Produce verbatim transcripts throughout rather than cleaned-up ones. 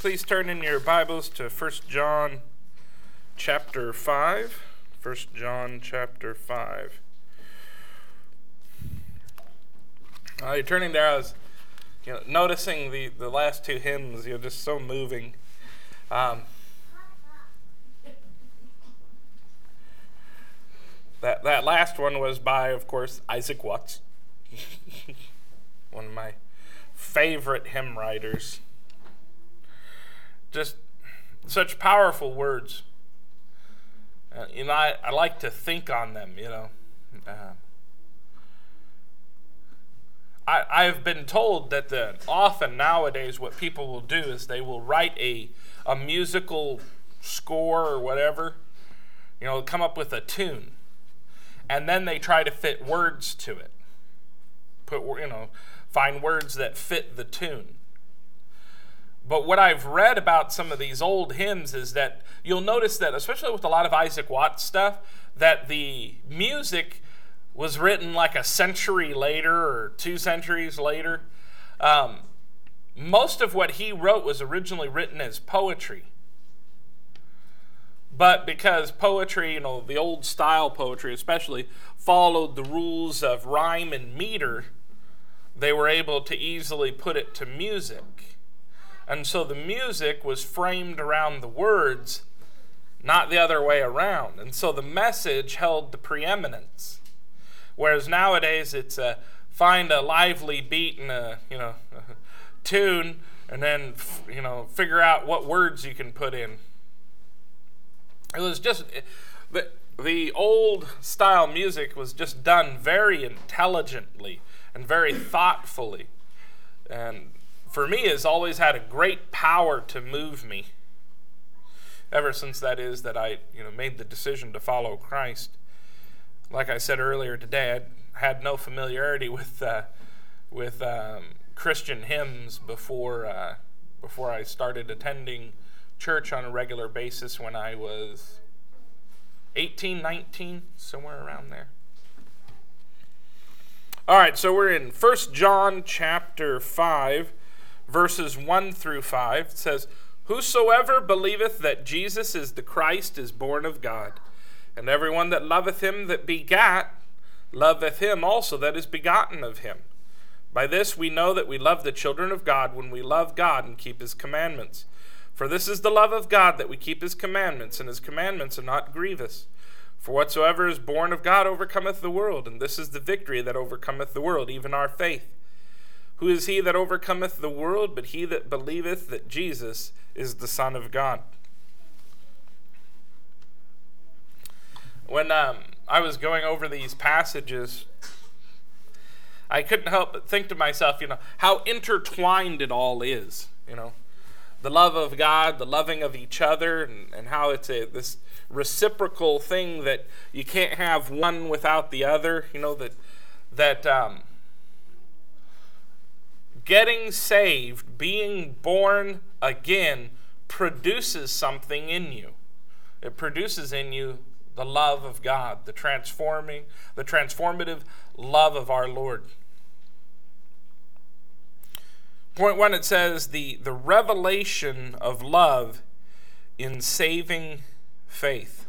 Please turn in your Bibles to First John chapter five. First John chapter five. Uh, you're turning there, I was you know, noticing the, the last two hymns, you know, just so moving. Um, that, that last one was by, of course, Isaac Watts. One of my favorite hymn writers. Just such powerful words. Uh, you know, I, I like to think on them, you know. Uh, I, I've been told that the, often nowadays what people will do is they will write a, a musical score or whatever, you know, come up with a tune, and then they try to fit words to it. Put, you know, find words that fit the tune. But what I've read about some of these old hymns is that you'll notice that, especially with a lot of Isaac Watts stuff, that the music was written like a century later or two centuries later. Um, most of what he wrote was originally written as poetry. But because poetry, you know, the old style poetry especially, followed the rules of rhyme and meter, they were able to easily put it to music. And so the music was framed around the words, not the other way around. And so the message held the preeminence. Whereas nowadays it's a find a lively beat and a, you know, a tune, and then, you know, figure out what words you can put in. It was just, the, the old style music was just done very intelligently and very thoughtfully. And for me, has always had a great power to move me. Ever since that is that I, you know, made the decision to follow Christ. Like I said earlier today, I had no familiarity with uh, with um, Christian hymns before uh, before I started attending church on a regular basis when I was eighteen, nineteen, somewhere around there. All right, so we're in First John chapter five. Verses one through five. It says, "Whosoever believeth that Jesus is the Christ is born of God. And everyone that loveth him that begat, loveth him also that is begotten of him. By this we know that we love the children of God, when we love God and keep his commandments. For this is the love of God, that we keep his commandments, and his commandments are not grievous. For whatsoever is born of God overcometh the world, and this is the victory that overcometh the world, even our faith. Who is he that overcometh the world, but he that believeth that Jesus is the Son of God?" When um, I was going over these passages, I couldn't help but think to myself, you know, how intertwined it all is, you know. The love of God, the loving of each other, and, and how it's a this reciprocal thing that you can't have one without the other, you know, that that um, getting saved, being born again, produces something in you. It produces in you the love of God, the transforming, the transformative love of our Lord. Point one, it says, the, the revelation of love in saving faith.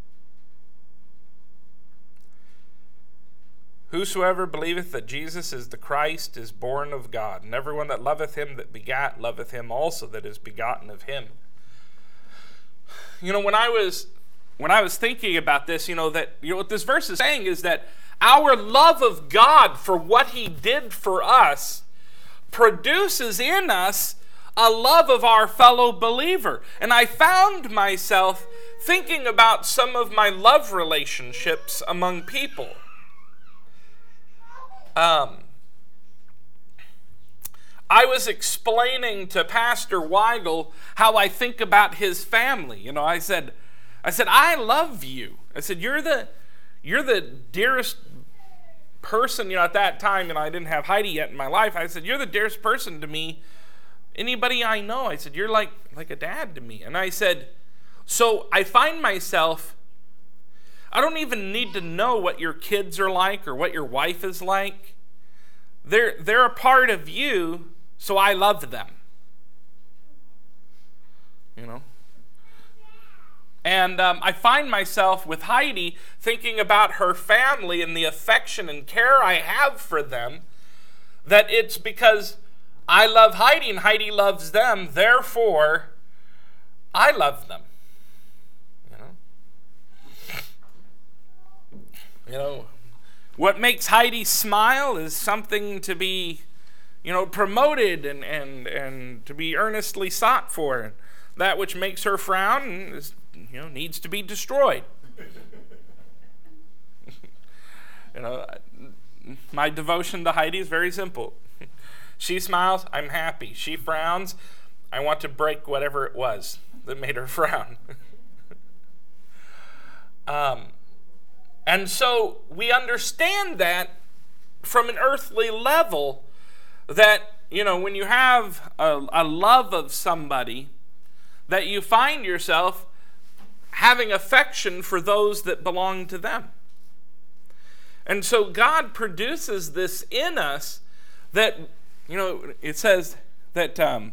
"Whosoever believeth that Jesus is the Christ is born of God, and everyone that loveth him that begat loveth him also that is begotten of him." You know, when I was when I was thinking about this, you know, that you know what this verse is saying is that our love of God for what he did for us produces in us a love of our fellow believer. And I found myself thinking about some of my love relationships among people. Um, I was explaining to Pastor Weigel how I think about his family. You know, I said, I said, I love you. I said, you're the, you're the dearest person. You know, at that time, and I didn't have Heidi yet in my life. I said, you're the dearest person to me. Anybody I know. I said, you're like like a dad to me. And I said, so I find myself, I don't even need to know what your kids are like or what your wife is like. They're, they're a part of you, so I love them. you know. And um, I find myself with Heidi thinking about her family and the affection and care I have for them, that it's because I love Heidi and Heidi loves them, therefore I love them. You know? You know, what makes Heidi smile is something to be, you know, promoted and, and, and to be earnestly sought for. That which makes her frown is, you know, needs to be destroyed. You know, my devotion to Heidi is very simple. She smiles, I'm happy. She frowns, I want to break whatever it was that made her frown. um, and so we understand that from an earthly level, that, you know, when you have a, a love of somebody, that you find yourself having affection for those that belong to them. And so God produces this in us that, you know, it says that um,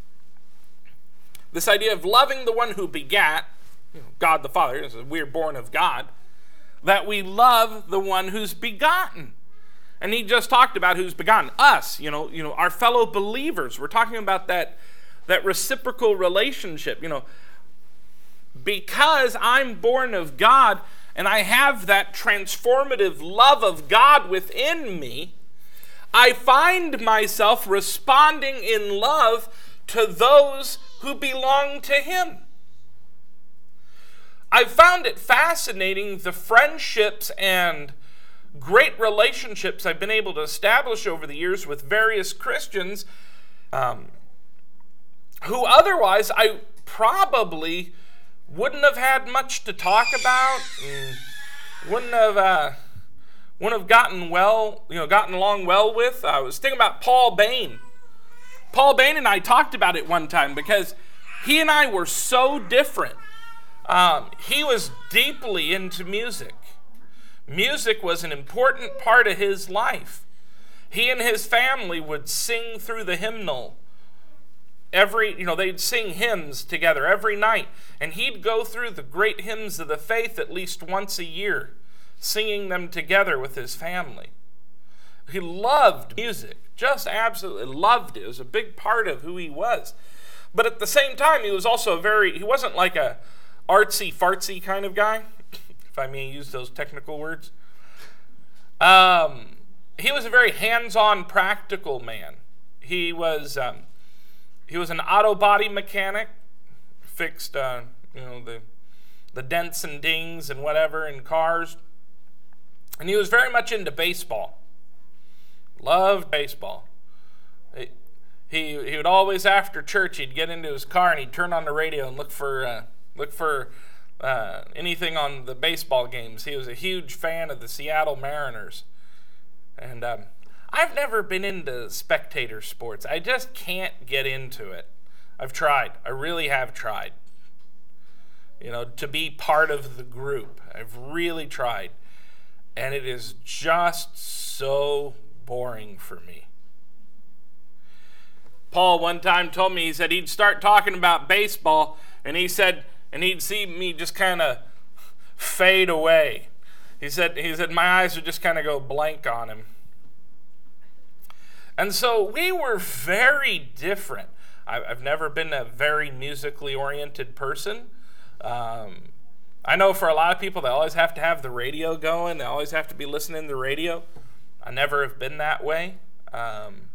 this idea of loving the one who begat, you know, God the Father, we're born of God, that we love the one who's begotten. And he just talked about who's begotten, us, you know, you know, our fellow believers. We're talking about that, that reciprocal relationship, you know. Because I'm born of God and I have that transformative love of God within me, I find myself responding in love to those who belong to Him. I found it fascinating, the friendships and great relationships I've been able to establish over the years with various Christians um, who otherwise I probably wouldn't have had much to talk about, and wouldn't have uh, wouldn't have gotten well, you know, gotten along well with. I was thinking about Paul Bain. Paul Bain and I talked about it one time because he and I were so different. Um, he was deeply into music. Music was an important part of his life. He and his family would sing through the hymnal. Every, you know, they'd sing hymns together every night. And he'd go through the great hymns of the faith at least once a year, singing them together with his family. He loved music, just absolutely loved it. It was a big part of who he was. But at the same time, he was also a very, he wasn't like a artsy-fartsy kind of guy, if I may use those technical words. Um, he was a very hands-on, practical man. He was... Um, He was an auto body mechanic, fixed, uh, you know, the the dents and dings and whatever in cars. And he was very much into baseball. Loved baseball. He he, he would always, after church, he'd get into his car and he'd turn on the radio and look for uh, look for uh, anything on the baseball games. He was a huge fan of the Seattle Mariners, and um, I've never been into spectator sports. I just can't get into it. I've tried. I really have tried. You know, to be part of the group. I've really tried. And it is just so boring for me. Paul one time told me, he said he'd start talking about baseball, and he said, and he'd see me just kind of fade away. He said, he said my eyes would just kind of go blank on him. And so we were very different. I've never been a very musically oriented person. Um, I know for a lot of people, they always have to have the radio going. They always have to be listening to the radio. I never have been that way. Um,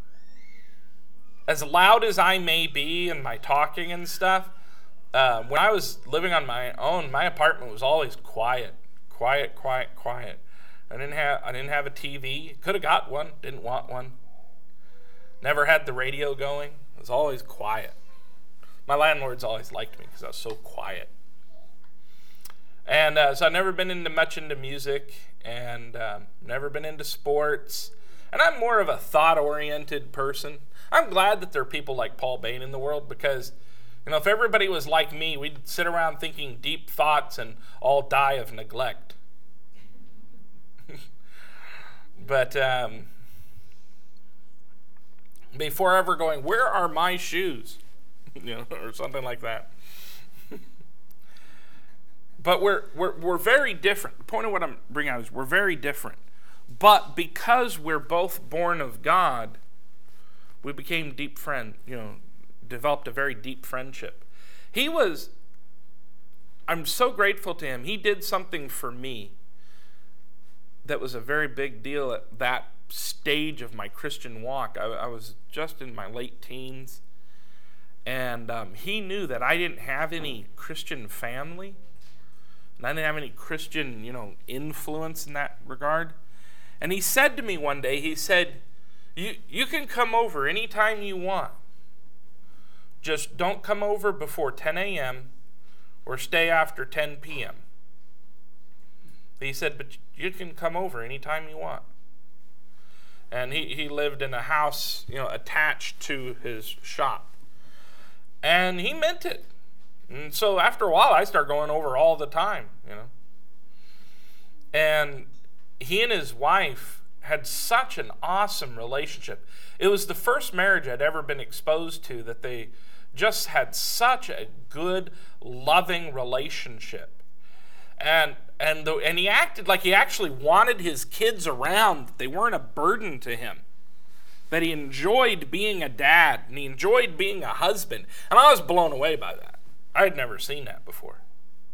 as loud as I may be in my talking and stuff, uh, when I was living on my own, my apartment was always quiet, quiet, quiet, quiet. I didn't have I didn't have a T V. Could have got one, didn't want one. Never had the radio going. It was always quiet. My landlords always liked me because I was so quiet. And uh, so I've never been into much into music, and um, never been into sports. And I'm more of a thought-oriented person. I'm glad that there are people like Paul Bain in the world because, you know, if everybody was like me, we'd sit around thinking deep thoughts and all die of neglect. But um, before ever going, where are my shoes? you know, or something like that. But we're, we're, we're very different. The point of what I'm bringing out is we're very different. But because we're both born of God, we became deep friends, you know, developed a very deep friendship. He was, I'm so grateful to him. He did something for me that was a very big deal at that stage of my Christian walk. I, I was just in my late teens, and um, he knew that I didn't have any Christian family, and I didn't have any Christian, you know, influence in that regard. And he said to me one day, he said, you, you can come over anytime you want. Just don't come over before ten a.m. or stay after ten p.m. He said, but you can come over anytime you want. And he, he lived in a house, you know, attached to his shop. And he meant it. And so after a while, I started going over all the time, you know. And he and his wife had such an awesome relationship. It was the first marriage I'd ever been exposed to that they just had such a good, loving relationship. And and the, and he acted like he actually wanted his kids around. They weren't a burden to him. That he enjoyed being a dad, and he enjoyed being a husband. And I was blown away by that. I had never seen that before.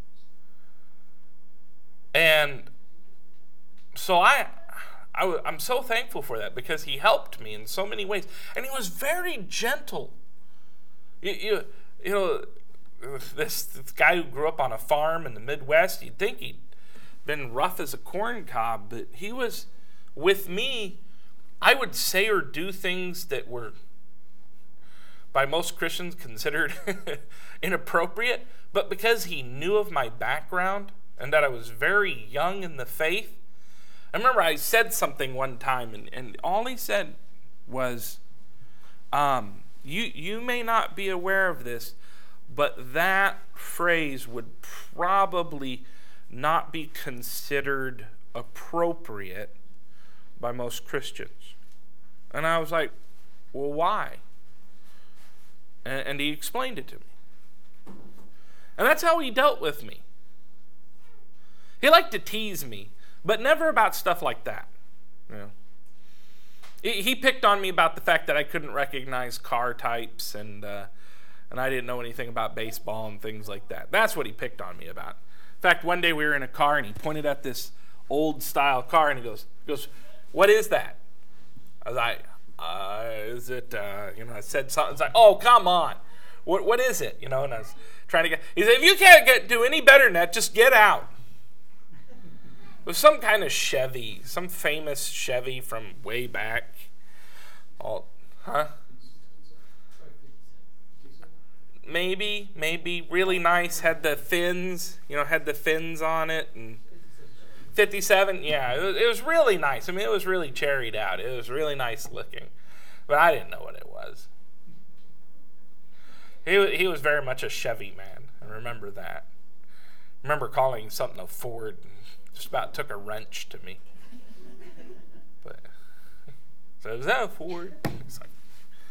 And so I, I, I'm so thankful for that, because he helped me in so many ways. And he was very gentle. You, you, you know, this, this guy who grew up on a farm in the Midwest, you'd think he'd been rough as a corn cob, but he was, with me, I would say or do things that were, by most Christians, considered inappropriate, but because he knew of my background and that I was very young in the faith. I remember I said something one time, and, and all he said was, um, you, you may not be aware of this, but that phrase would probably not be considered appropriate by most Christians. And I was like, well, why? And, and he explained it to me. And that's how he dealt with me. He liked to tease me, but never about stuff like that. You know? he, he picked on me about the fact that I couldn't recognize car types, and uh, and I didn't know anything about baseball and things like that. That's what he picked on me about. In fact, one day we were in a car, and he pointed at this old style car, and he goes, he goes, what is that? I was like, uh, is it, uh, you know, I said something. It's like, oh, come on. What, what is it? You know, and I was trying to get, he said, if you can't get, do any better than that, just get out. It was some kind of Chevy, some famous Chevy from way back. Oh, huh? Maybe, maybe. Really nice. Had the fins, you know, had the fins on it. And fifty-seven, yeah, it was, it was really nice. I mean, it was really cherried out. It was really nice looking. But I didn't know what it was. He, he was very much a Chevy man. I remember that. I remember calling something a Ford. Just about took a wrench to me. But so is that a Ford? It's like,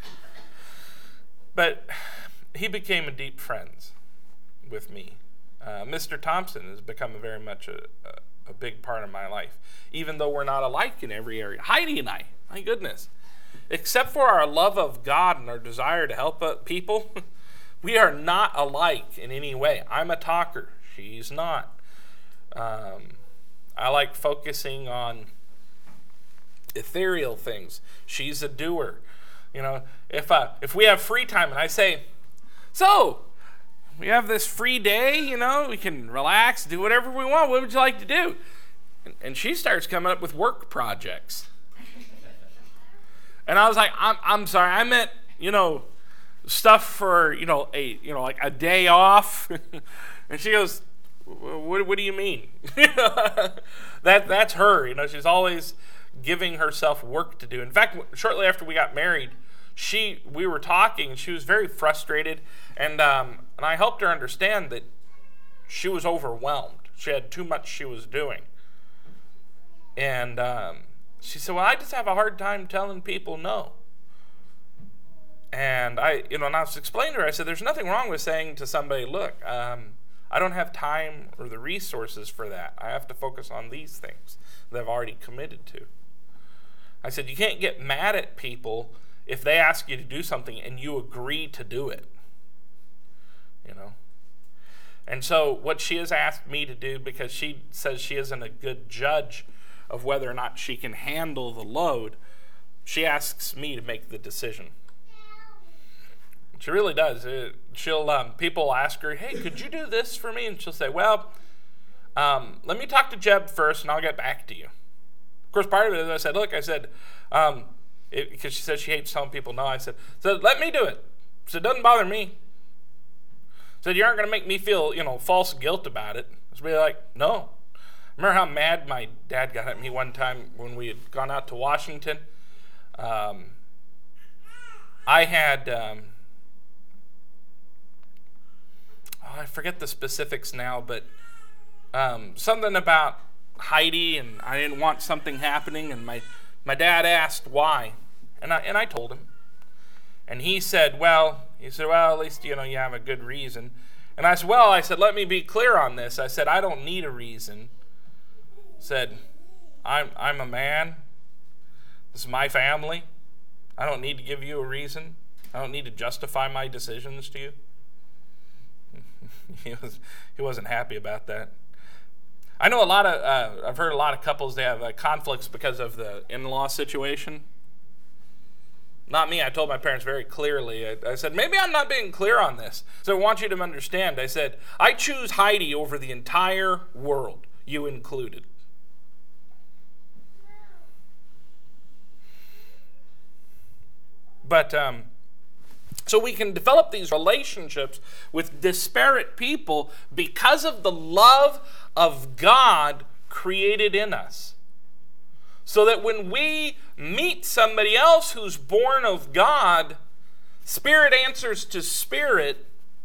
but he became a deep friend with me. Uh, Mister Thompson has become a very much a, a, a big part of my life, even though we're not alike in every area. Heidi and I, my goodness, except for our love of God and our desire to help people, we are not alike in any way. I'm a talker. She's not. Um, I like focusing on ethereal things. She's a doer. You know, if uh, if we have free time and I say, so we have this free day, you know, we can relax, do whatever we want. What would you like to do? And, and she starts coming up with work projects. And I was like, I'm I'm sorry, I meant, you know, stuff for, you know, a you know like a day off. And she goes, What, what do you mean? that that's her. You know, she's always giving herself work to do. In fact, shortly after we got married, she we were talking, and she was very frustrated, and um, and I helped her understand that she was overwhelmed. She had too much she was doing, and um, she said, "Well, I just have a hard time telling people no." And I, you know, and I was explaining to her, I said, there's nothing wrong with saying to somebody, look, um, I don't have time or the resources for that. I have to focus on these things that I've already committed to. I said, you can't get mad at people if they ask you to do something and you agree to do it. You know? And so what she has asked me to do, because she says she isn't a good judge of whether or not she can handle the load, she asks me to make the decision. She really does. It, she'll um, people ask her, hey, could you do this for me? And she'll say, well, um, let me talk to Jeb first and I'll get back to you. Of course, part of it is I said, look, I said, um, it, because she said she hates telling people no. I said, so let me do it. So it doesn't bother me. Said, you aren't going to make me feel, you know, false guilt about it. It's be like, no. Remember how mad my dad got at me one time when we had gone out to Washington? Um, I had, um, oh, I forget the specifics now, but um, something about Heidi, and I didn't want something happening, and my, my dad asked why, and I, and I told him. And he said, well, he said, well, at least, you know, you have a good reason. And I said, well, I said, let me be clear on this. I said, I don't need a reason. I said, I'm, I'm a man. This is my family. I don't need to give you a reason. I don't need to justify my decisions to you. he, was, he wasn't happy about that. I know a lot of, uh, I've heard a lot of couples, they have uh, conflicts because of the in-law situation. Not me. I told my parents very clearly. I, I said, maybe I'm not being clear on this. So I want you to understand. I said, I choose Heidi over the entire world, you included. But, um, so we can develop these relationships with disparate people because of the love of God created in us. So that when we meet somebody else who's born of God, spirit answers to spirit,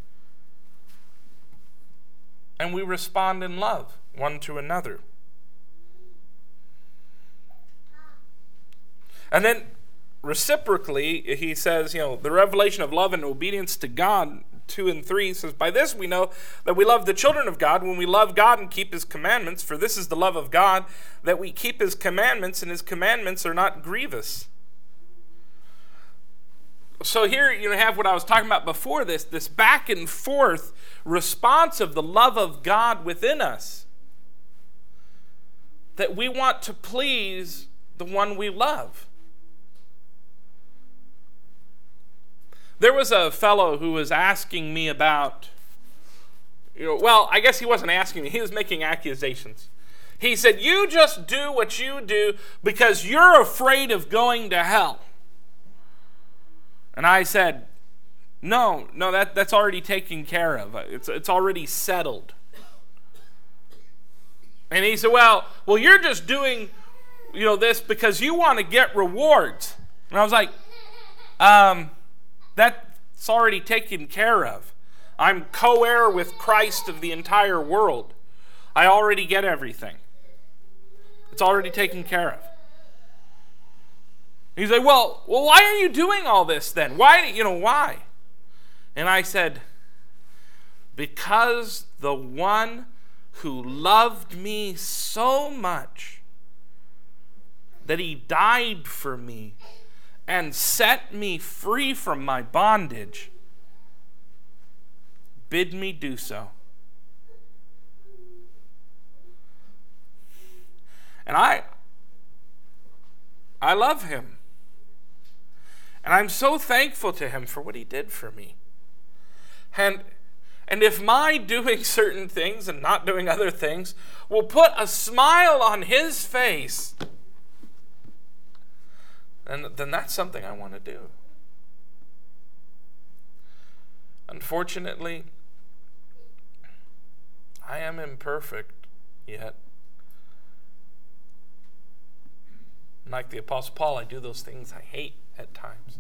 and we respond in love one to another. And then reciprocally, he says, you know, the revelation of love and obedience to God, two and three says, by this we know that we love the children of God when we love God and keep his commandments, for this is the love of God, that we keep his commandments, and his commandments are not grievous. So here you have what I was talking about before this, this back and forth response of the love of God within us. That we want to please the one we love. There was a fellow who was asking me about, you know, well, I guess he wasn't asking me, he was making accusations. He said, you just do what you do because you're afraid of going to hell. And I said, no, no, that, that's already taken care of. It's, it's already settled. And he said, well, well, you're just doing, you know, this because you want to get rewards. And I was like, um... that's already taken care of. I'm co-heir with Christ of the entire world. I already get everything. It's already taken care of. He's like, well, well, why are you doing all this then? Why, you know, why? And I said, because the one who loved me so much that he died for me and set me free from my bondage, bid me do so. And I, I love him. And I'm so thankful to him for what he did for me. And, and if my doing certain things and not doing other things will put a smile on his face, And then that's something I want to do. Unfortunately, I am imperfect yet. Like the Apostle Paul, I do those things I hate at times.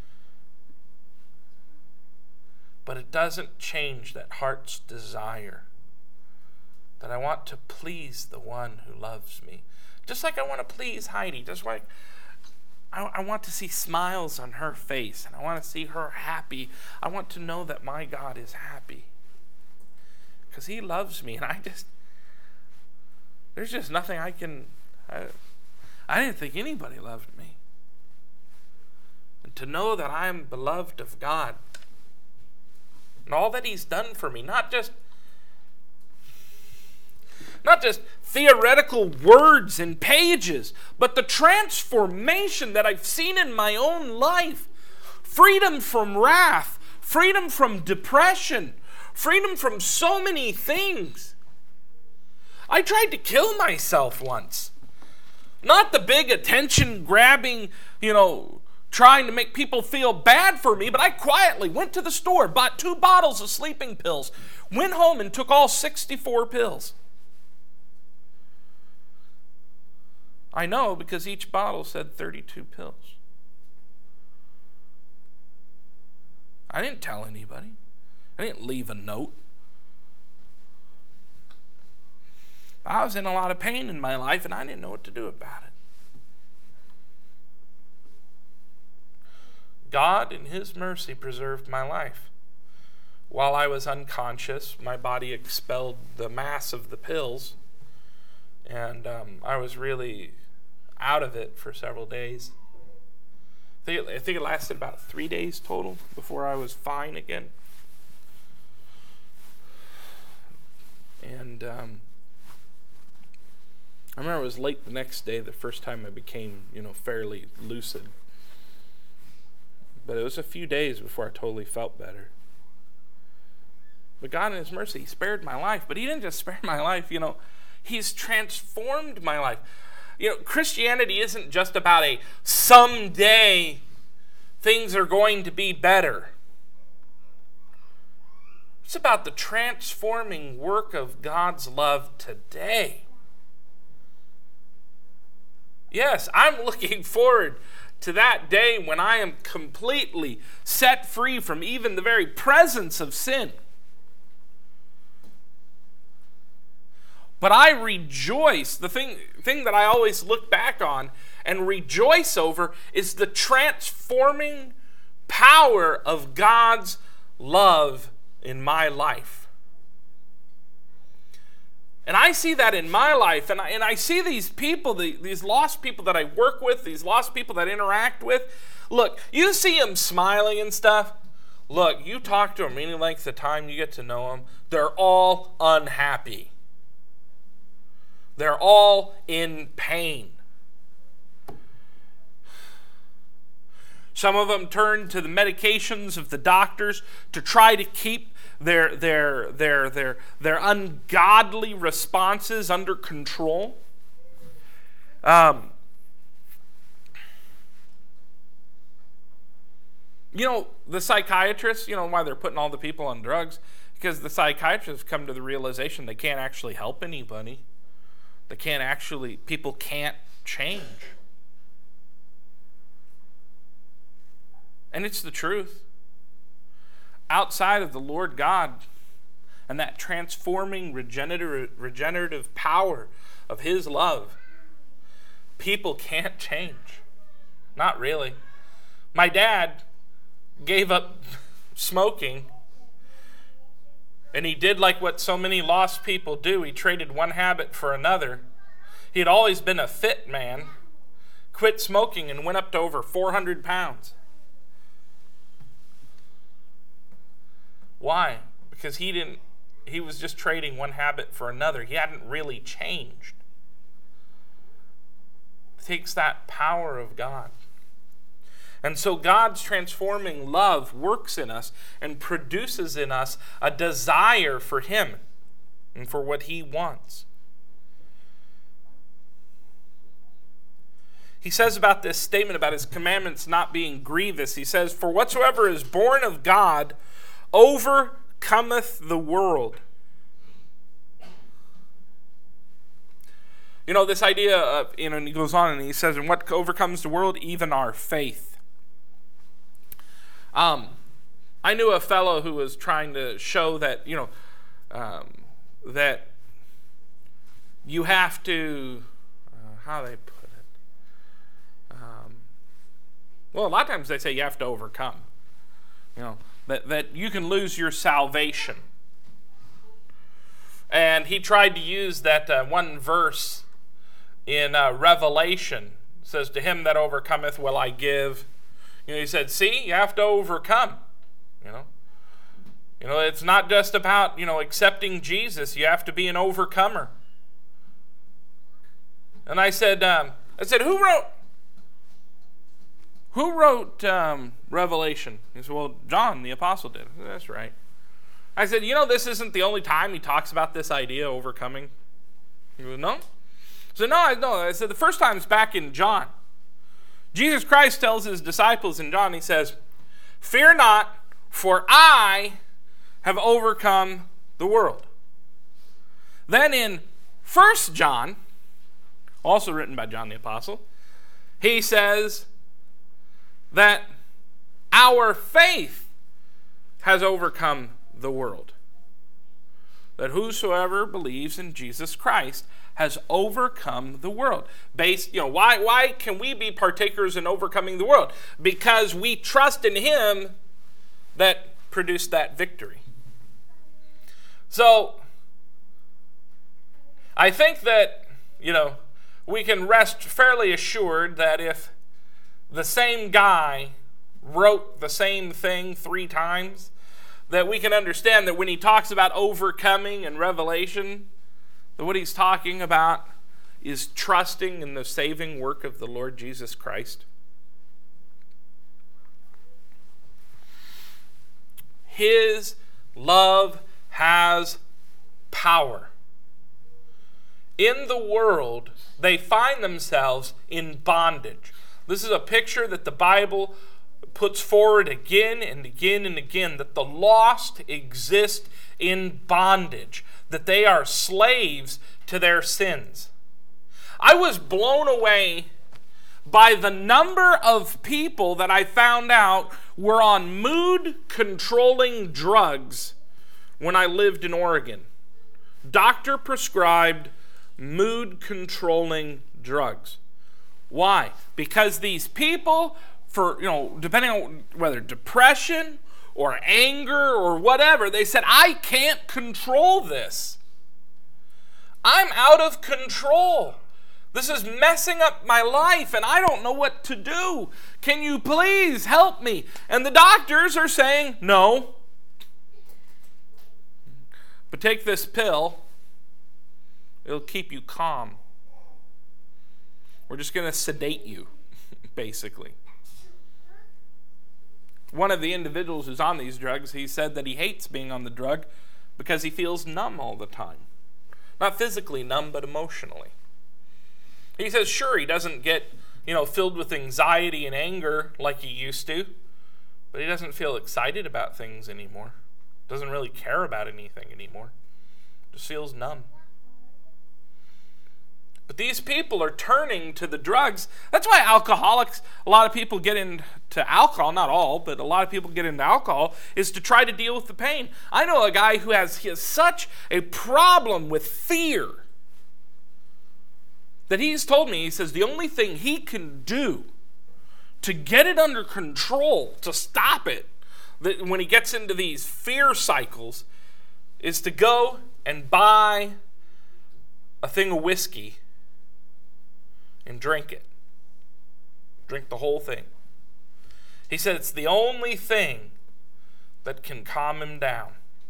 But it doesn't change that heart's desire that I want to please the one who loves me. Just like I want to please Heidi. Just like I, I want to see smiles on her face, and I want to see her happy. I want to know that my God is happy. Because he loves me, and I just, there's just nothing I can, I, I didn't think anybody loved me. And to know that I am beloved of God, and all that he's done for me, not just, not just theoretical words and pages, but the transformation that I've seen in my own life. Freedom from wrath, freedom from depression, freedom from so many things. I tried to kill myself once. Not the big attention-grabbing, you know, trying to make people feel bad for me, but I quietly went to the store, bought two bottles of sleeping pills, went home and took all sixty-four pills. I know because each bottle said thirty-two pills. I didn't tell anybody. I didn't leave a note. I was in a lot of pain in my life, and I didn't know what to do about it. God, in his mercy, preserved my life. While I was unconscious, my body expelled the mass of the pills, and um, I was really out of it for several days. I think, it, I think it lasted about three days total before I was fine again. And um, I remember it was late the next day, the first time I became, you know, fairly lucid. But it was a few days before I totally felt better. But God in his mercy, he spared my life. But he didn't just spare my life, you know, he's transformed my life. You know, Christianity isn't just about a someday things are going to be better. It's about the transforming work of God's love today. Yes, I'm looking forward to that day when I am completely set free from even the very presence of sin. But I rejoice. The thing, thing that I always look back on and rejoice over is the transforming power of God's love in my life. And I see that in my life, and I, and I see these people, the, these lost people that I work with, these lost people that I interact with. Look, you see them smiling and stuff. Look, you talk to them any length of time, you get to know them. They're all unhappy. They're all in pain. Some of them turn to the medications of the doctors to try to keep their their their their their ungodly responses under control. Um, you know, the psychiatrists, you know why they're putting all the people on drugs? Because the psychiatrists come to the realization they can't actually help anybody. They can't actually, people can't change. And it's the truth. Outside of the Lord God and that transforming regenerative, regenerative power of his love, people can't change. Not really. My dad gave up smoking, and he did like what so many lost people do. He traded one habit for another. He had always been a fit man, quit smoking and went up to over four hundred pounds. Why? Because he didn't, he was just trading one habit for another. He hadn't really changed. It takes that power of God. And so God's transforming love works in us and produces in us a desire for him and for what he wants. He says about this statement about his commandments not being grievous, he says, "For whatsoever is born of God overcometh the world." You know, this idea of, you know, and he goes on and he says, "And what overcomes the world? Even our faith." Um, I knew a fellow who was trying to show that, you know, um, that you have to, uh, how do they put it? Um, Well, a lot of times they say you have to overcome. You know, that, that you can lose your salvation. And he tried to use that uh, one verse in uh, Revelation. It says, to him that overcometh will I give. You know, he said, see, you have to overcome. You know, you know, it's not just about, you know, accepting Jesus. You have to be an overcomer. And I said, um, I said, who wrote, who wrote um, Revelation? He said, well, John, the apostle, did. I said, that's right. I said, you know, this isn't the only time he talks about this idea, overcoming. He goes, no? I said, no, I know. I said, the first time is back in John. Jesus Christ tells his disciples in John, he says, fear not, for I have overcome the world. Then in First John, also written by John the Apostle, he says that our faith has overcome the world. That whosoever believes in Jesus Christ has overcome the world. Based, you know, why, why can we be partakers in overcoming the world? Because we trust in him that produced that victory. So, I think that, you know, we can rest fairly assured that if the same guy wrote the same thing three times, that we can understand that when he talks about overcoming in Revelation, that what he's talking about is trusting in the saving work of the Lord Jesus Christ. His love has power. In the world, they find themselves in bondage. This is a picture that the Bible puts forward again and again and again, that the lost exist in bondage, that they are slaves to their sins. I was blown away by the number of people that I found out were on mood-controlling drugs when I lived in Oregon. Doctor-prescribed mood-controlling drugs. Why? Because these people, for, you know, depending on whether depression or anger or whatever, they said, I can't control this. I'm out of control. This is messing up my life and I don't know what to do. Can you please help me? And the doctors are saying, no. But take this pill. It'll keep you calm. We're just going to sedate you, basically. One of the individuals who's on these drugs, he said that he hates being on the drug because he feels numb all the time. Not physically numb, but emotionally. He says, sure, he doesn't get, you know, filled with anxiety and anger like he used to, but he doesn't feel excited about things anymore. Doesn't really care about anything anymore. Just feels numb. But these people are turning to the drugs. That's why alcoholics, a lot of people get into alcohol, not all, but a lot of people get into alcohol, is to try to deal with the pain. I know a guy who has, he has such a problem with fear that he's told me, he says the only thing he can do to get it under control, to stop it, that when he gets into these fear cycles, is to go and buy a thing of whiskey and drink it. Drink the whole thing. He said it's the only thing that can calm him down.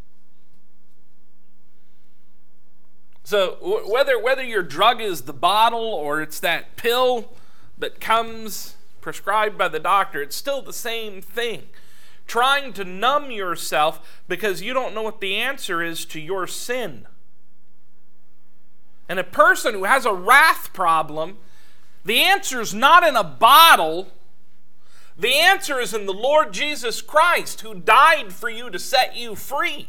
So w- whether whether your drug is the bottle or it's that pill that comes prescribed by the doctor, it's still the same thing. Trying to numb yourself because you don't know what the answer is to your sin. And a person who has a wrath problem, the answer is not in a bottle. The answer is in the Lord Jesus Christ, who died for you to set you free.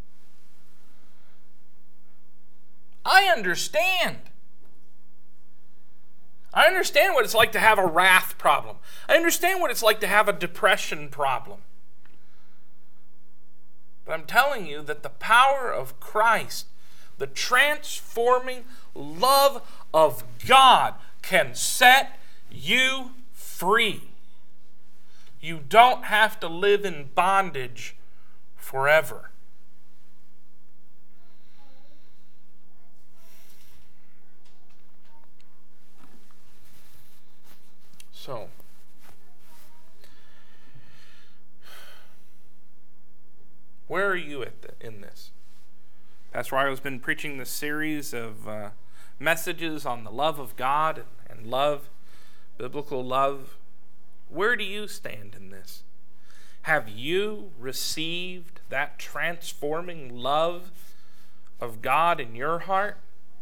I understand. I understand what it's like to have a wrath problem. I understand what it's like to have a depression problem. But I'm telling you that the power of Christ, the transforming love of God, can set you free. You don't have to live in bondage forever. So, where are you at the, in this? Pastor Weigel's been preaching this series of uh, messages on the love of God and, and love, biblical love. Where do you stand in this? Have you received that transforming love of God in your heart?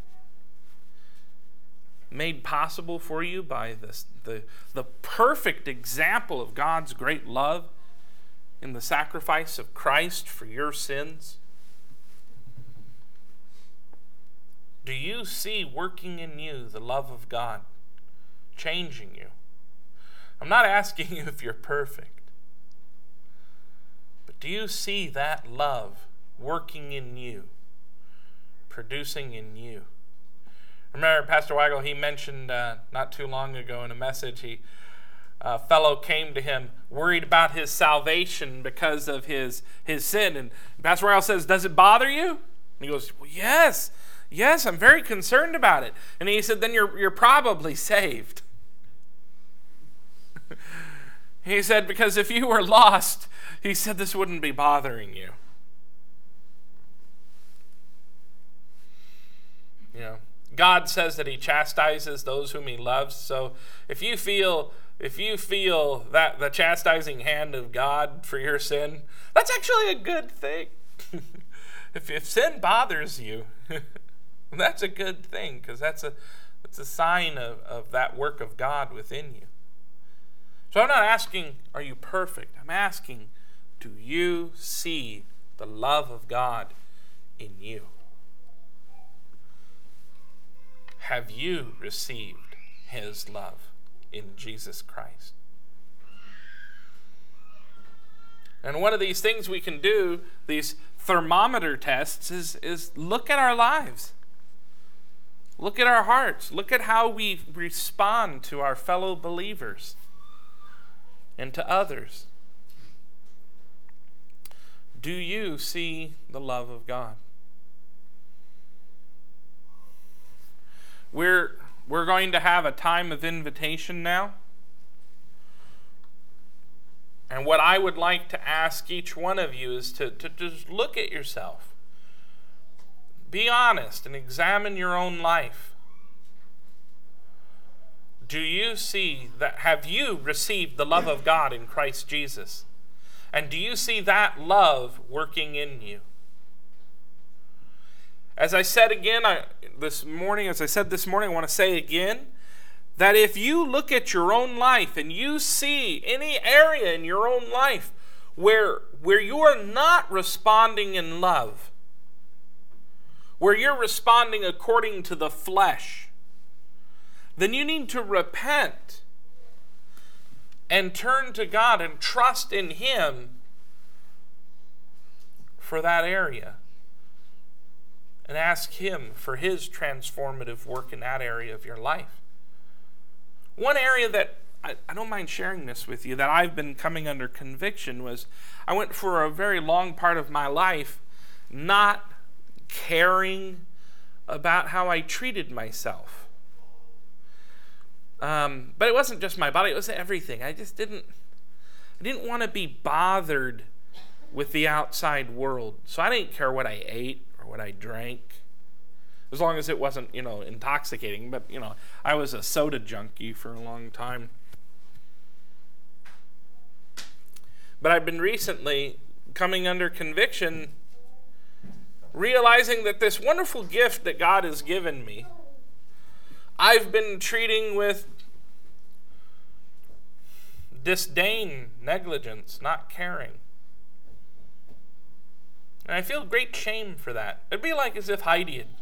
Made possible for you by this, the, the perfect example of God's great love in the sacrifice of Christ for your sins? Do you see working in you the love of God, changing you? I'm not asking you if you're perfect, but do you see that love working in you, producing in you? Remember, Pastor Weigel, he mentioned uh, not too long ago in a message, he, a fellow came to him worried about his salvation because of his, his sin. And Pastor Weigel says, does it bother you? And he goes, well, yes, yes, I'm very concerned about it. And he said, then you're, you're probably saved. He said, because if you were lost, he said this wouldn't be bothering you. You know, God says that he chastises those whom he loves. So if you feel if you feel that the chastising hand of God for your sin, that's actually a good thing. if, if sin bothers you, that's a good thing, because that's a it's a sign of, of that work of God within you. So I'm not asking, are you perfect? I'm asking, do you see the love of God in you? Have you received his love in Jesus Christ? And one of these things we can do, these thermometer tests, is, is look at our lives. Look at our hearts. Look at how we respond to our fellow believers and to others. Do you see the love of God? We're, we're going to have a time of invitation now. And what I would like to ask each one of you is to, to just look at yourself. Be honest and examine your own life. Do you see that? Have you received the love of God in Christ Jesus? And do you see that love working in you? As I said again I, this morning, as I said this morning, I want to say again, that if you look at your own life and you see any area in your own life where, where you are not responding in love, where you're responding according to the flesh, then you need to repent and turn to God and trust in him for that area. And ask him for his transformative work in that area of your life. One area that, I, I don't mind sharing this with you, that I've been coming under conviction was, I went for a very long part of my life not caring about how I treated myself. Um, but it wasn't just my body, it was everything. I just didn't, I didn't want to be bothered with the outside world. So I didn't care what I ate, what I drank, as long as it wasn't, you know, intoxicating. But, you know, I was a soda junkie for a long time. But I've been recently coming under conviction, realizing that this wonderful gift that God has given me, I've been treating with disdain, negligence, not caring. And I feel great shame for that. It'd be like as if Heidi had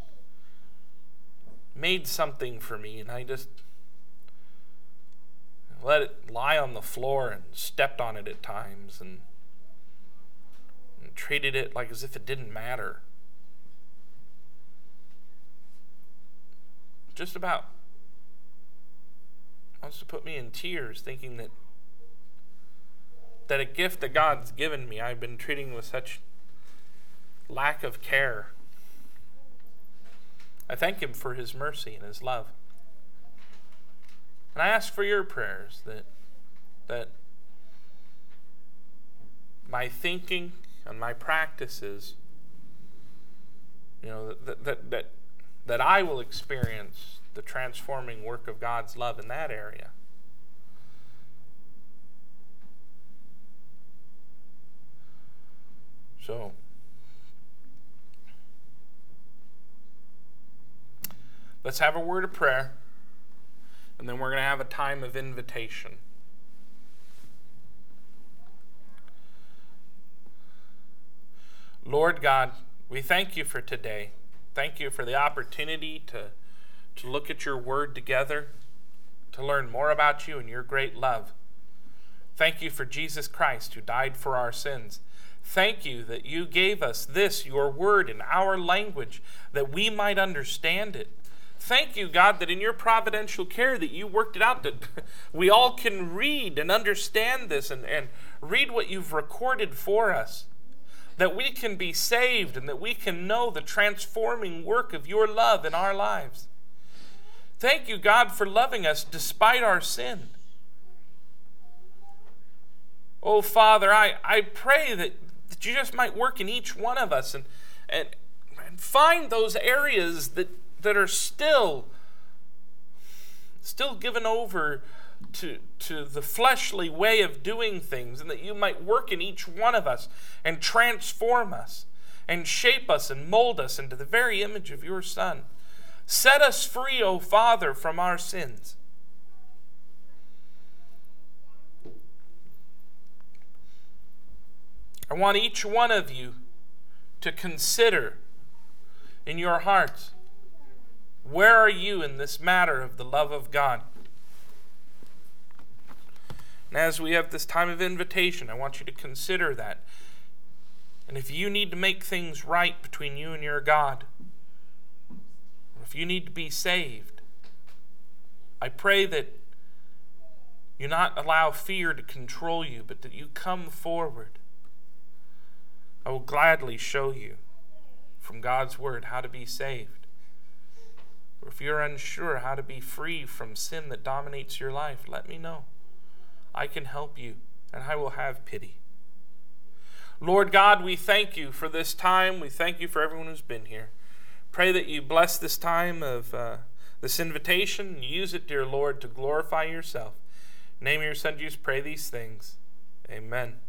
made something for me and I just let it lie on the floor and stepped on it at times and, and treated it like as if it didn't matter. Just about wants to put me in tears thinking that that a gift that God's given me, I've been treating with such lack of care. I thank Him for His mercy and His love. And I ask for your prayers that, that my thinking and my practices, you know, that, that, that, that I will experience the transforming work of God's love in that area. So, let's have a word of prayer, and then we're going to have a time of invitation. Lord God, we thank you for today. Thank you for the opportunity to, to look at your word together, to learn more about you and your great love. Thank you for Jesus Christ who died for our sins. Thank you that you gave us this, your word, in our language, that we might understand it. Thank you, God, that in your providential care that you worked it out, that we all can read and understand this and, and read what you've recorded for us, that we can be saved and that we can know the transforming work of your love in our lives. Thank you, God, for loving us despite our sin. Oh, Father, I, I pray that that you just might work in each one of us and, and, and find those areas that, that are still, still given over to, to the fleshly way of doing things, and that you might work in each one of us and transform us and shape us and mold us into the very image of your Son. Set us free, O Father, from our sins. I want each one of you to consider in your hearts, where are you in this matter of the love of God? And as we have this time of invitation, I want you to consider that. And if you need to make things right between you and your God, or if you need to be saved, I pray that you not allow fear to control you, but that you come forward. I will gladly show you from God's word how to be saved. Or if you're unsure how to be free from sin that dominates your life, let me know. I can help you, and I will have pity. Lord God, we thank you for this time. We thank you for everyone who's been here. Pray that you bless this time of uh, this invitation and use it, dear Lord, to glorify yourself. In the name of your Son, Jesus, pray these things. Amen.